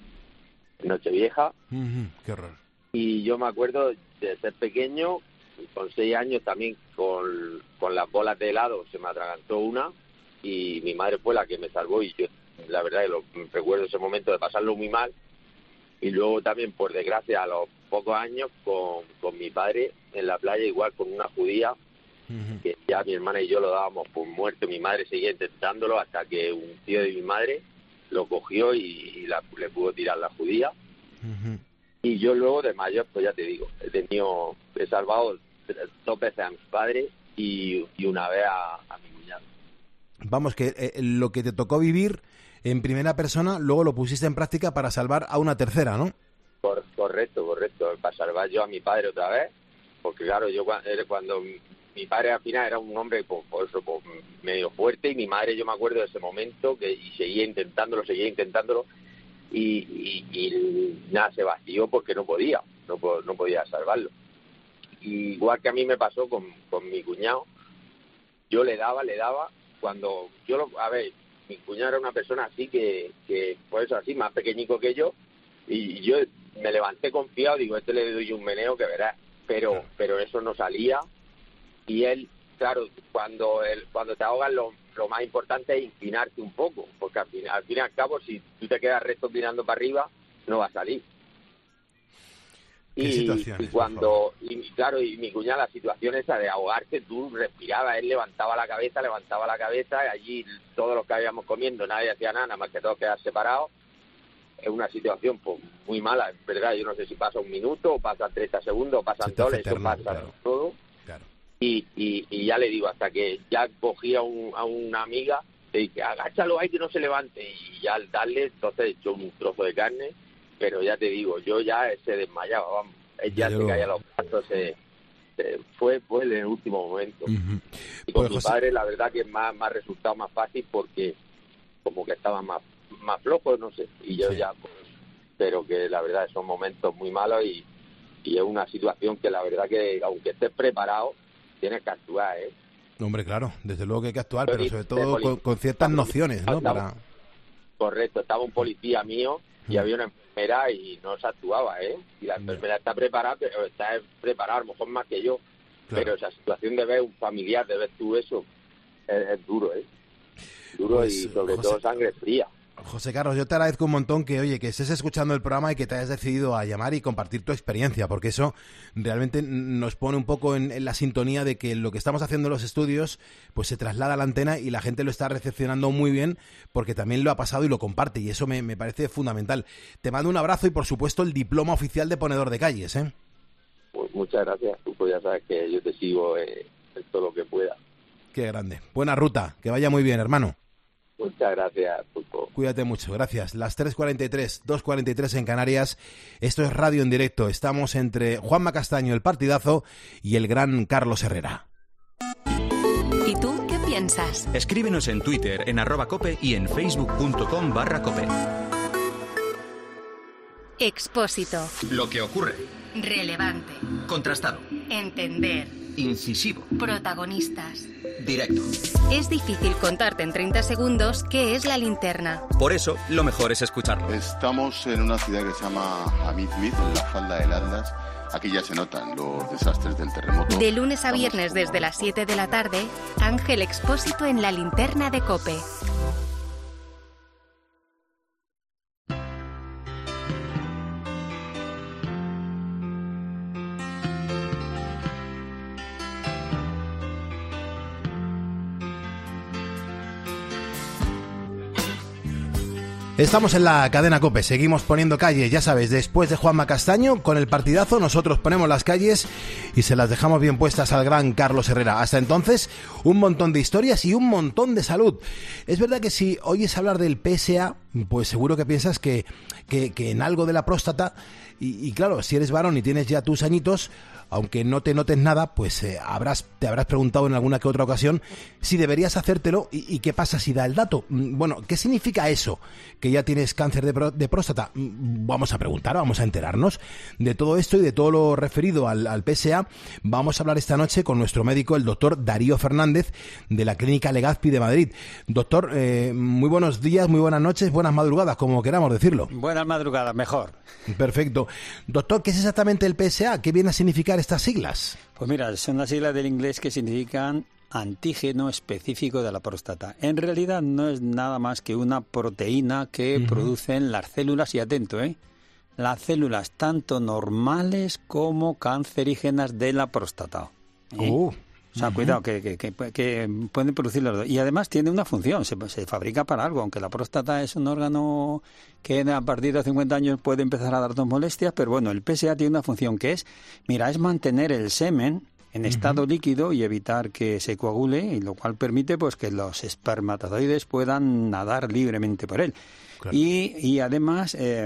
en Nochevieja. Uh-huh. Qué horror. Y yo me acuerdo de ser pequeño, con seis años también, con, con las bolas de helado, se me atragantó una y mi madre fue la que me salvó y yo, la verdad, que lo, recuerdo ese momento de pasarlo muy mal. Y luego también, por desgracia, a los pocos años, con, con mi padre en la playa, igual con una judía, uh-huh. que ya mi hermana y yo lo dábamos por muerto. Mi madre seguía intentándolo hasta que un tío de mi madre lo cogió y, y la, le pudo tirar la judía. Uh-huh. Y yo luego, de mayor, pues ya te digo, he tenido, he salvado dos veces a mi padre y, y una vez a, a mi cuñado. Vamos, que eh, lo que te tocó vivir en primera persona, luego lo pusiste en práctica para salvar a una tercera, ¿no? Cor- correcto, correcto. Para salvar yo a mi padre otra vez, porque claro, yo cuando, cuando mi padre al final era un hombre pues, por eso, pues, medio fuerte y mi madre, yo me acuerdo de ese momento que y seguía intentándolo, seguía intentándolo y, y, y nada, se vació porque no podía, no, no podía salvarlo. Y igual que a mí me pasó con, con mi cuñado, yo le daba, le daba, cuando yo lo, a ver, mi cuñado era una persona así que, que pues eso, así, más pequeñico que yo, y yo me levanté confiado, digo, este le doy un meneo que verás, pero claro. pero eso no salía, y él, claro, cuando él, cuando te ahogan, lo, lo más importante es inclinarte un poco, porque al fin, al fin y al cabo, si tú te quedas recto mirando para arriba, no va a salir. Y, y cuando, y claro, y mi cuñada, la situación esa de ahogarse, tú respirabas, él levantaba la cabeza, levantaba la cabeza, y allí todos los que habíamos comiendo, nadie hacía nada, nada más que todos quedar separados. Es una situación pues muy mala, es verdad, yo no sé si pasa un minuto, o pasan treinta segundos, o pasan dos, eso pasa claro. todo. Claro. Y, y, y ya le digo, hasta que ya cogí a, un, a una amiga, le dije, agáchalo ahí que no se levante, y ya al darle, entonces echó un trozo de carne, pero ya te digo, yo ya se desmayaba, vamos, ya yo... se caía los pasos, se, se, fue, fue en el último momento. Uh-huh. Y con pues, mi José... padre, la verdad que me ha, me ha resultado más fácil porque como que estaba más, más flojo, no sé, y yo sí. ya, pues, pero que la verdad son momentos muy malos y, y es una situación que la verdad que aunque estés preparado, tienes que actuar, ¿eh? Hombre, claro, desde luego que hay que actuar, pero, pero sobre todo con, con ciertas nociones, ¿no? Para... Correcto, estaba un policía mío y había una enfermera y no se actuaba, ¿eh? Y la enfermera está preparada, pero está preparada a lo mejor más que yo, Claro. Pero esa situación de ver un familiar, de ver tú eso, es, es duro, ¿eh? Duro pues, y sobre José, todo sangre fría. José Carlos, yo te agradezco un montón que, oye, que estés escuchando el programa y que te hayas decidido a llamar y compartir tu experiencia, porque eso realmente nos pone un poco en, en la sintonía de que lo que estamos haciendo en los estudios pues se traslada a la antena y la gente lo está recepcionando muy bien porque también lo ha pasado y lo comparte, y eso me, me parece fundamental. Te mando un abrazo y, por supuesto, el diploma oficial de ponedor de calles, ¿eh? Pues muchas gracias, tú pues ya sabes que yo te sigo eh, en todo lo que pueda. Qué grande. Buena ruta, que vaya muy bien, hermano. Muchas gracias, Pulpo. Cuídate mucho, gracias. Las tres cuarenta y tres, dos cuarenta y tres en Canarias. Esto es Radio en Directo. Estamos entre Juanma Castaño, el partidazo, y el gran Carlos Herrera. ¿Y tú qué piensas? Escríbenos en Twitter, en arroba cope y en facebook.com barra cope. Expósito. Lo que ocurre. Relevante. Contrastado. Entender. Incisivo. Protagonistas. Directo. Es difícil contarte en treinta segundos qué es la linterna. Por eso, lo mejor es escucharlo. Estamos en una ciudad que se llama Hamid Mid, en la falda del Atlas. Aquí ya se notan los desastres del terremoto. De lunes a viernes desde las siete de la tarde, Ángel Expósito en la linterna de COPE. Estamos en la cadena COPE, seguimos poniendo calles, ya sabes, después de Juanma Castaño, con el partidazo, nosotros ponemos las calles y se las dejamos bien puestas al gran Carlos Herrera. Hasta entonces, un montón de historias y un montón de salud. Es verdad que si oyes hablar del P S A, pues seguro que piensas que, que, que en algo de la próstata, y, y claro, si eres varón y tienes ya tus añitos, aunque no te notes nada, pues eh, habrás, te habrás preguntado en alguna que otra ocasión si deberías hacértelo y, y qué pasa si da el dato. Bueno, ¿qué significa eso? Que ya tienes cáncer de, pro, de próstata. Vamos a preguntar, vamos a enterarnos de todo esto y de todo lo referido al, al P S A. Vamos a hablar esta noche con nuestro médico, el doctor Darío Fernández, de la Clínica Legazpi de Madrid. Doctor, eh, muy buenos días, muy buenas noches, buenas madrugadas, como queramos decirlo. Buenas madrugadas, mejor. Perfecto. Doctor, ¿qué es exactamente el P S A? ¿Qué viene a significar estas siglas? Pues mira, son las siglas del inglés que significan antígeno específico de la próstata. En realidad no es nada más que una proteína que uh-huh. producen las células, y atento, ¿eh? las células tanto normales como cancerígenas de la próstata. ¿eh? Uh. O sea, uh-huh. cuidado, que, que, que, que pueden producir los dos. Y además tiene una función, se, se fabrica para algo, aunque la próstata es un órgano que a partir de cincuenta años puede empezar a darnos molestias, pero bueno, el P S A tiene una función que es, mira, es mantener el semen en estado uh-huh. líquido y evitar que se coagule, y lo cual permite pues que los espermatozoides puedan nadar libremente por él. Claro. Y, y además eh,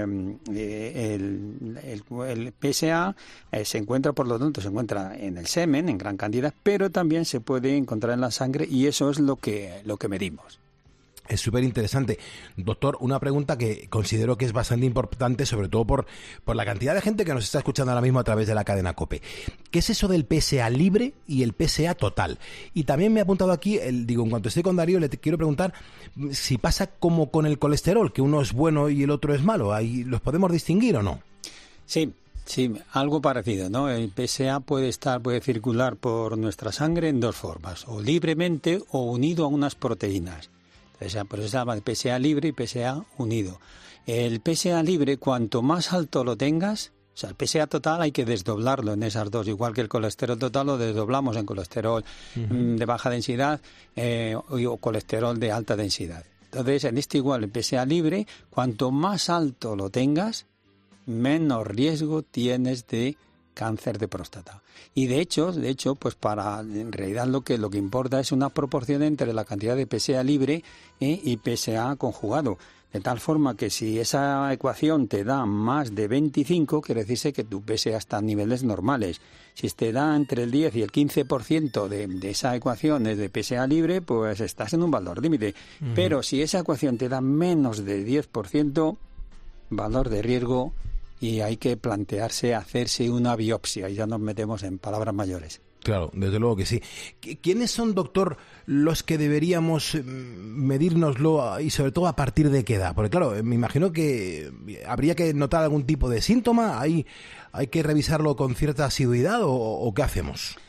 el, el, el P S A eh, se encuentra, por lo tanto, se encuentra en el semen en gran cantidad, pero también se puede encontrar en la sangre, y eso es lo que, lo que medimos. Es súper interesante. Doctor, una pregunta que considero que es bastante importante, sobre todo por, por la cantidad de gente que nos está escuchando ahora mismo a través de la cadena COPE. ¿Qué es eso del P S A libre y el P S A total? Y también me he apuntado aquí, el, digo, en cuanto esté con Darío, le te quiero preguntar si pasa como con el colesterol, que uno es bueno y el otro es malo. ¿Ahí los podemos distinguir o no? Sí. Sí, algo parecido, ¿no? El P S A puede estar, puede circular por nuestra sangre en dos formas, o libremente o unido a unas proteínas. O sea, por eso se llama P S A libre y P S A unido. El P S A libre, cuanto más alto lo tengas, o sea, el P S A total hay que desdoblarlo en esas dos, igual que el colesterol total lo desdoblamos en colesterol uh-huh. de baja densidad eh, o colesterol de alta densidad. Entonces, en este igual, el P S A libre, cuanto más alto lo tengas, menos riesgo tienes de cáncer de próstata. Y de hecho, de hecho, pues para en realidad lo que lo que importa es una proporción entre la cantidad de P S A libre eh, y P S A conjugado. De tal forma que si esa ecuación te da más de veinticinco, quiere decirse que tu P S A está a niveles normales. Si te da entre el diez y el quince por ciento de, de esa ecuación es de P S A libre, pues estás en un valor límite. Uh-huh. Pero si esa ecuación te da menos de diez por ciento, valor de riesgo, y hay que plantearse hacerse una biopsia, y ya nos metemos en palabras mayores. Claro, desde luego que sí. ¿Quiénes son, doctor, los que deberíamos medírnoslo y sobre todo a partir de qué edad? Porque claro, me imagino que habría que notar algún tipo de síntoma, ¿hay, hay que revisarlo con cierta asiduidad o, o qué hacemos?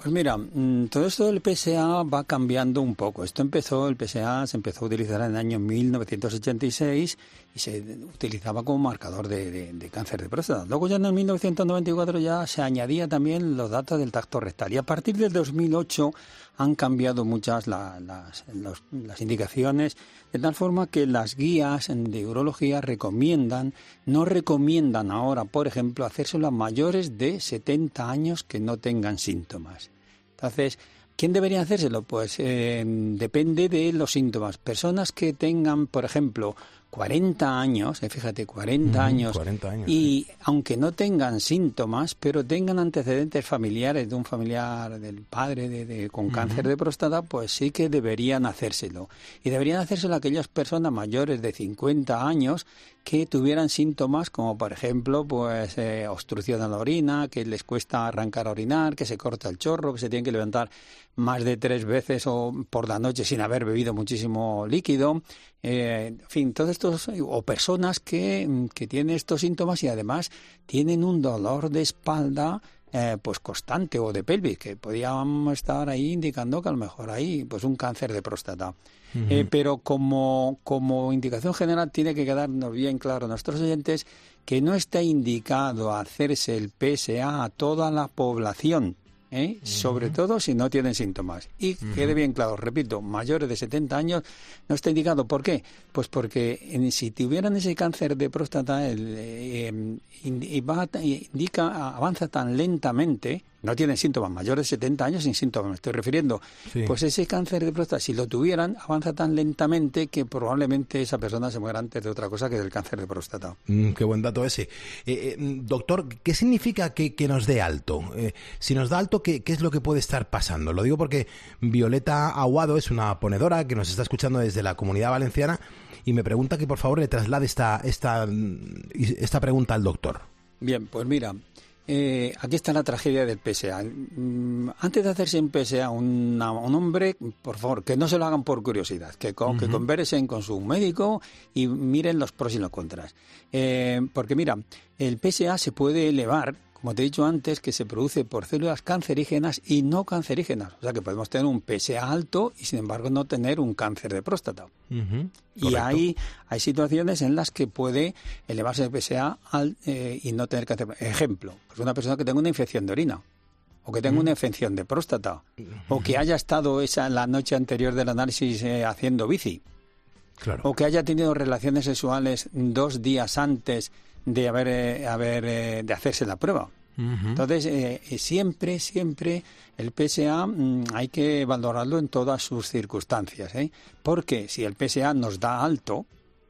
Pues mira, todo esto del P S A va cambiando un poco. Esto empezó, el P S A se empezó a utilizar en el año mil novecientos ochenta y seis y se utilizaba como marcador de, de, de cáncer de próstata. Luego ya en el mil novecientos noventa y cuatro ya se añadía también los datos del tacto rectal. Y a partir del dos mil ocho han cambiado muchas la, las, los, las indicaciones, de tal forma que las guías de urología recomiendan, no recomiendan ahora, por ejemplo, hacérselo a mayores de setenta años que no tengan síntomas. Entonces, ¿quién debería hacérselo? Pues eh, depende de los síntomas. Personas que tengan, por ejemplo, cuarenta años, eh, fíjate, cuarenta Mm, años, cuarenta años, y aunque no tengan síntomas, pero tengan antecedentes familiares de un familiar del padre de, de, con Ujú. cáncer de próstata, pues sí que deberían hacérselo. Y deberían hacérselo a aquellas personas mayores de cincuenta años que tuvieran síntomas como, por ejemplo, pues eh, obstrucción a la orina, que les cuesta arrancar a orinar, que se corta el chorro, que se tienen que levantar más de tres veces o por la noche sin haber bebido muchísimo líquido, eh, en fin, todos estos, o personas que, que tienen estos síntomas y además tienen un dolor de espalda eh, pues constante o de pelvis, que podríamos estar ahí indicando que a lo mejor hay pues un cáncer de próstata. Ujú. Eh, pero como, como indicación general tiene que quedarnos bien claro a nuestros oyentes que no está indicado hacerse el P S A a toda la población, ¿eh? Sobre todo si no tienen síntomas. Y Ujú. quede bien claro, repito, mayores de setenta años no está indicado. ¿Por qué? Pues porque en- si tuvieran ese cáncer de próstata, el, eh, in- y va- indica, avanza tan lentamente, no tienen síntomas, mayores de setenta años sin síntomas, me estoy refiriendo, Sí. pues ese cáncer de próstata, si lo tuvieran, avanza tan lentamente que probablemente esa persona se muera antes de otra cosa que del cáncer de próstata. Mm, qué buen dato ese. Eh, eh, doctor, ¿qué significa que, que nos dé alto? Eh, si nos da alto, ¿qué, ¿qué es lo que puede estar pasando? Lo digo porque Violeta Aguado es una ponedora que nos está escuchando desde la Comunidad Valenciana y me pregunta que por favor le traslade esta, esta, esta pregunta al doctor. Bien, pues mira, eh, aquí está la tragedia del P S A. Mm, Antes de hacerse un P S A una- un hombre, por favor, que no se lo hagan por curiosidad, que, con, que Ujú. conversen con su médico y miren los pros y los contras. Eh, porque mira, el P S A se puede elevar, como te he dicho antes, que se produce por células cancerígenas y no cancerígenas. O sea que podemos tener un P S A alto y sin embargo no tener un cáncer de próstata. Ujú, Y correcto. hay, hay situaciones en las que puede elevarse el P S A al, eh, y no tener cáncer. Ejemplo, pues una persona que tenga una infección de orina, o que tenga Mm. una infección de próstata, o que haya estado esa la noche anterior del análisis eh, haciendo bici, Claro. o que haya tenido relaciones sexuales dos días antes de haber, eh, haber eh, de hacerse la prueba. Ujú. Entonces, eh, eh, siempre, siempre el P S A mm, hay que valorarlo en todas sus circunstancias, ¿eh? Porque si el P S A nos da alto,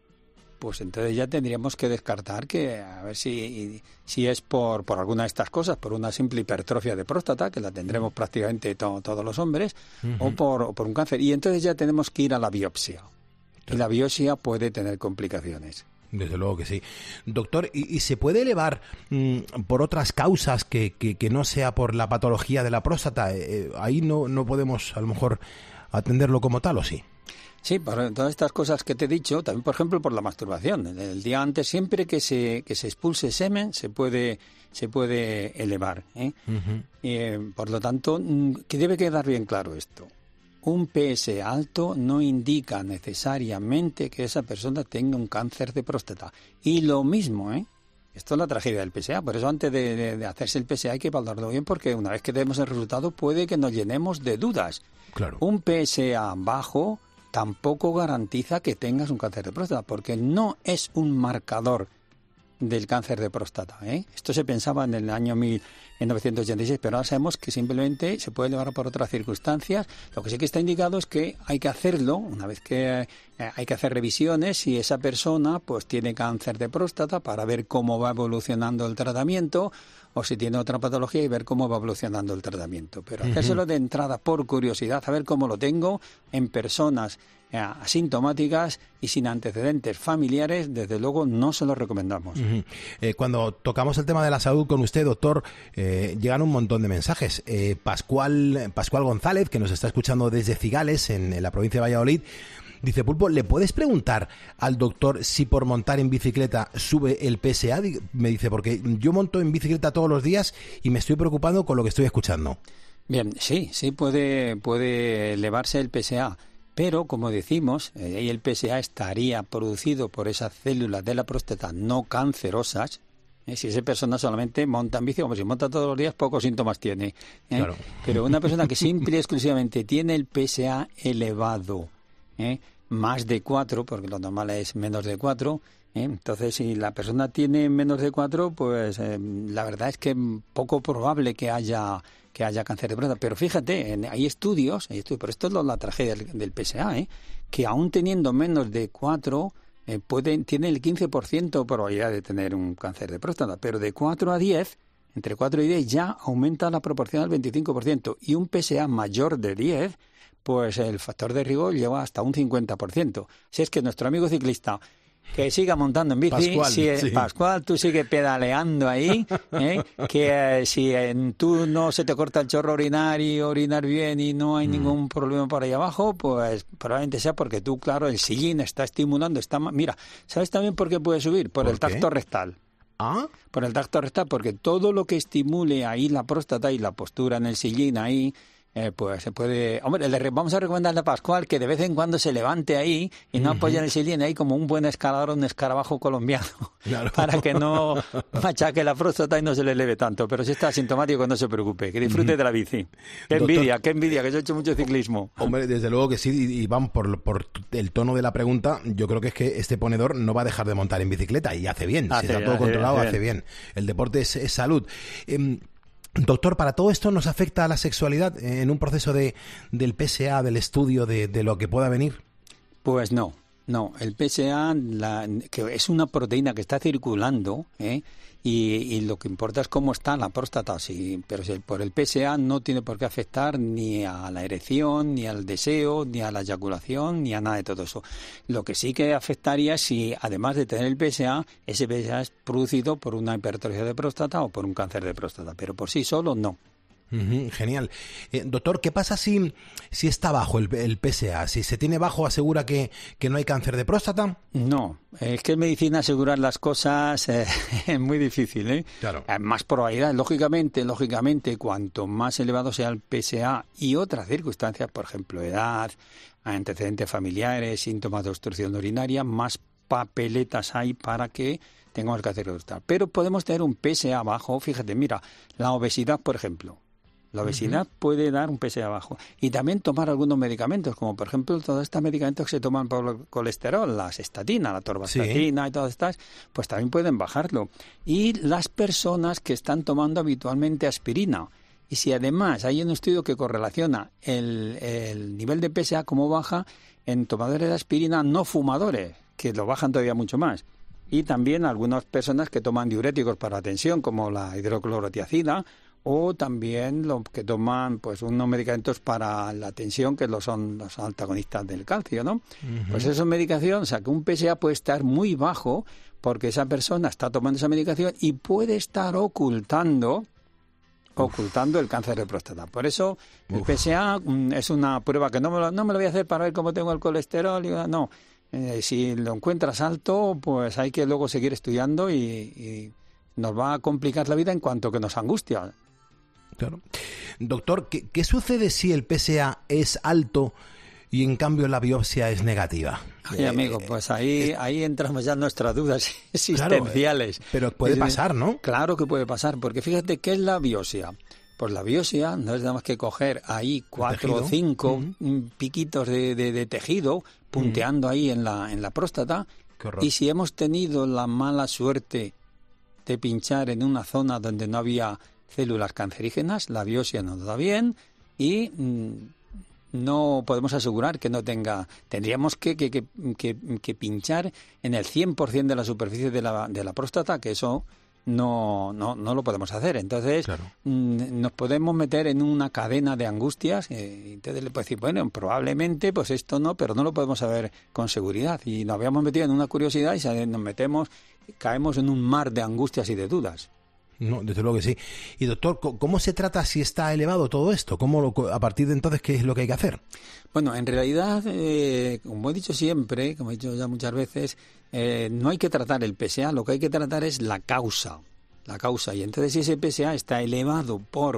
pues entonces ya tendríamos que descartar que, a ver si, si es por, por alguna de estas cosas, por una simple hipertrofia de próstata, que la tendremos prácticamente to- todos los hombres, o, Ujú. por, o por un cáncer. Y entonces ya tenemos que ir a la biopsia. Y la biopsia puede tener complicaciones. Desde luego que sí. Doctor, ¿y, y se puede elevar mm, por otras causas que, que, que no sea por la patología de la próstata? Eh, eh, ahí no, no podemos a lo mejor atenderlo como tal, ¿o sí? Sí, por todas estas cosas que te he dicho, también por ejemplo por la masturbación. El, el día antes, siempre que se, que se expulse semen, se puede, se puede elevar, ¿eh? Ujú. Eh, por lo tanto, mm, que debe quedar bien claro esto. Un P S alto no indica necesariamente que esa persona tenga un cáncer de próstata. Y lo mismo, ¿eh? Esto es la tragedia del P S A. Por eso antes de, de- de hacerse el P S A hay que valorarlo bien, porque una vez que tenemos el resultado puede que nos llenemos de dudas. Claro. Un P S A bajo tampoco garantiza que tengas un cáncer de próstata, porque no es un marcador del cáncer de próstata, ¿eh? Esto se pensaba en el año mil novecientos ochenta y seis, pero ahora sabemos que simplemente se puede elevar por otras circunstancias. Lo que sí que está indicado es que hay que hacerlo, una vez que eh, hay que hacer revisiones si esa persona pues tiene cáncer de próstata, para ver cómo va evolucionando el tratamiento, o si tiene otra patología y ver cómo va evolucionando el tratamiento. Pero hacérselo de entrada por curiosidad, a ver cómo lo tengo en personas eh, asintomáticas y sin antecedentes familiares, desde luego no se lo recomendamos. Ujú. Eh, cuando tocamos el tema de la salud con usted, doctor, eh, llegan un montón de mensajes. Eh, Pascual, Pascual González, que nos está escuchando desde Cigales, en, en la provincia de Valladolid, dice: Pulpo, ¿le puedes preguntar al doctor si por montar en bicicleta sube el P S A? Me dice, porque yo monto en bicicleta todos los días y me estoy preocupando con lo que estoy escuchando. Bien, sí, sí puede, puede elevarse el P S A, pero como decimos, eh, ahí el P S A estaría producido por esas células de la próstata no cancerosas. Eh, si esa persona solamente monta en bici, como si monta todos los días, pocos síntomas tiene. ¿eh? Claro. Pero una persona que simple y exclusivamente tiene el P S A elevado, ¿eh? más de cuatro, porque lo normal es menos de cuatro, ¿eh? entonces si la persona tiene menos de cuatro, pues eh, la verdad es que es poco probable que haya que haya cáncer de próstata. Pero fíjate, en, hay estudios, hay estudios, pero esto es lo, la tragedia del, del P S A, ¿eh? que aún teniendo menos de cuatro, Eh, puede, tiene el quince por ciento de probabilidad de tener un cáncer de próstata, pero de cuatro a diez, entre cuatro y diez ya aumenta la proporción al veinticinco por ciento, y un P S A mayor de diez, pues el factor de riesgo lleva hasta un cincuenta por ciento. Si es que nuestro amigo ciclista que siga montando en bici, Pascual, si, sí. Pascual, tú sigue pedaleando ahí, ¿eh? que eh, si en, tú no se te corta el chorro urinario, orinar bien y no hay mm. ningún problema por ahí abajo, pues probablemente sea porque tú, claro, el sillín está estimulando, está mira, ¿sabes también por qué puede subir? Por, ¿Por el tacto qué? rectal. ¿Ah? Por el tacto rectal, porque todo lo que estimule ahí la próstata y la postura en el sillín ahí, Eh, pues se puede... Hombre, le vamos a recomendarle a Pascual que de vez en cuando se levante ahí y no uh-huh. apoye en el sillín ahí como un buen escalador, un escarabajo colombiano, claro. para que no machaque la próstata y no se le eleve tanto. Pero si está asintomático, no se preocupe, que disfrute uh-huh. de la bici. Qué Doctor... envidia, qué envidia, que yo he hecho mucho ciclismo. Hombre, desde luego que sí, y van por, por el tono de la pregunta, yo creo que es que este ponedor no va a dejar de montar en bicicleta, y hace bien, hace, si está todo hace, controlado, hace bien. hace bien. El deporte es, es salud. Eh, Doctor, ¿para todo esto nos afecta a la sexualidad en un proceso de del P S A, del estudio de, de lo que pueda venir? Pues no, no. El P S A, la, que es una proteína que está circulando, ¿eh? y, y lo que importa es cómo está la próstata. Sí, pero si por el P S A no tiene por qué afectar ni a la erección, ni al deseo, ni a la eyaculación, ni a nada de todo eso. Lo que sí que afectaría si, además de tener el P S A, ese P S A es producido por una hipertrofia de próstata o por un cáncer de próstata, pero por sí solo no. Uh-huh, genial. Eh, doctor, ¿qué pasa si, si está bajo el, el P S A? Si se tiene bajo, ¿asegura que, que no hay cáncer de próstata? No, es que en medicina asegurar las cosas eh, es muy difícil, ¿eh? Claro. Hay más probabilidad, lógicamente, lógicamente, cuanto más elevado sea el P S A y otras circunstancias, por ejemplo, edad, antecedentes familiares, síntomas de obstrucción urinaria, más papeletas hay para que tengamos cáncer de próstata. Pero podemos tener un P S A bajo, fíjate, mira, la obesidad, por ejemplo. La obesidad uh-huh. puede dar un P S A bajo. Y también tomar algunos medicamentos, como por ejemplo todos estos medicamentos que se toman por el colesterol, las estatinas, la torvastatina sí. y todas estas, pues también pueden bajarlo. Y las personas que están tomando habitualmente aspirina. Y si además hay un estudio que correlaciona el, el nivel de P S A como baja en tomadores de aspirina no fumadores, que lo bajan todavía mucho más. Y también algunas personas que toman diuréticos para la tensión, como la hidroclorotiazida, o también los que toman pues unos medicamentos para la tensión, que lo son los antagonistas del calcio, ¿no? Uh-huh. Pues esa medicación, o sea, que un P S A puede estar muy bajo porque esa persona está tomando esa medicación y puede estar ocultando ocultando el cáncer de próstata. Por eso el Uf. P S A mm, es una prueba que no me, lo, no me lo voy a hacer para ver cómo tengo el colesterol, y, no. Eh, si lo encuentras alto, pues hay que luego seguir estudiando y, y nos va a complicar la vida en cuanto que nos angustia. Claro. Doctor, ¿qué, qué sucede si el P S A es alto y en cambio la biopsia es negativa? Ay, amigo, pues ahí, eh, ahí entramos ya en nuestras dudas existenciales. Claro, pero puede pasar, ¿no? Claro que puede pasar, porque fíjate, ¿qué es la biopsia? Pues la biopsia no es nada más que coger ahí cuatro o cinco uh-huh. piquitos de, de, de tejido punteando uh-huh. ahí en la, en la próstata, y si hemos tenido la mala suerte de pinchar en una zona donde no había células cancerígenas, la biopsia nos da bien y mmm, no podemos asegurar que no tenga... Tendríamos que, que, que, que, que pinchar en el cien por ciento de la superficie de la, de la próstata, que eso no, no, no lo podemos hacer. Entonces, claro. mmm, nos podemos meter en una cadena de angustias. Eh, entonces le puedo decir, bueno, probablemente pues esto no, pero no lo podemos saber con seguridad. Y nos habíamos metido en una curiosidad y nos metemos, caemos en un mar de angustias y de dudas. No, desde luego que sí. Y doctor, ¿cómo se trata si está elevado todo esto? ¿Cómo lo, a partir de entonces, qué es lo que hay que hacer? Bueno, en realidad, eh, como he dicho siempre, como he dicho ya muchas veces, eh, no hay que tratar el P S A, lo que hay que tratar es la causa, la causa. Y entonces si ese P S A está elevado por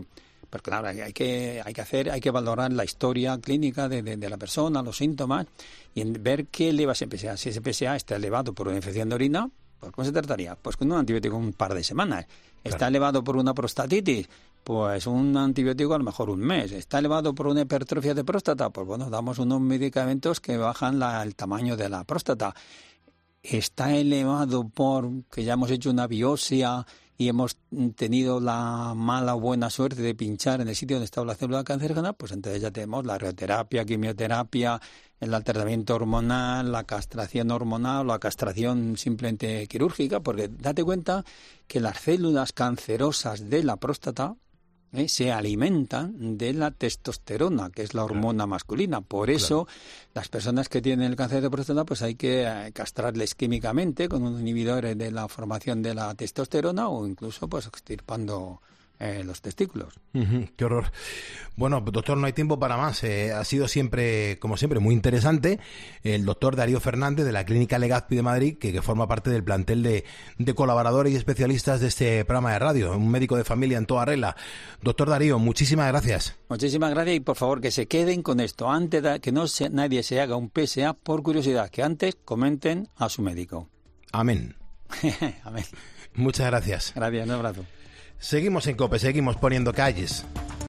Pues claro, hay que, hay que hacer, hay que valorar la historia clínica de, de, de la persona, los síntomas, y en ver qué eleva ese P S A. Si ese P S A está elevado por una infección de orina, pues ¿cómo se trataría? Pues con un antibiótico un par de semanas. ¿Está claro. elevado por una prostatitis? Pues un antibiótico a lo mejor un mes. ¿Está elevado por una hipertrofia de próstata? Pues bueno, damos unos medicamentos que bajan la, el tamaño de la próstata. ¿Está elevado por que ya hemos hecho una biopsia y hemos tenido la mala o buena suerte de pinchar en el sitio donde estaba la célula cancerígena? Pues entonces ya tenemos la radioterapia, quimioterapia, el tratamiento hormonal, la castración hormonal, la castración simplemente quirúrgica, porque date cuenta que las células cancerosas de la próstata ¿eh? se alimentan de la testosterona, que es la hormona claro. masculina. Por eso, claro. las personas que tienen el cáncer de próstata, pues hay que eh, castrarles químicamente con un inhibidor de la formación de la testosterona o incluso pues extirpando eh, los testículos. Uh-huh, qué horror. Bueno, doctor, no hay tiempo para más. Eh, ha sido siempre, como siempre, muy interesante. El doctor Darío Fernández de la Clínica Legazpi de Madrid, que, que forma parte del plantel de, de colaboradores y especialistas de este programa de radio, un médico de familia en toda regla. Doctor Darío, muchísimas gracias. Muchísimas gracias y por favor que se queden con esto. Antes de que no se, nadie se haga un P S A por curiosidad, que antes comenten a su médico. Amén. Amén. Muchas gracias. Gracias, un abrazo. Seguimos en COPE, seguimos poniendo calles.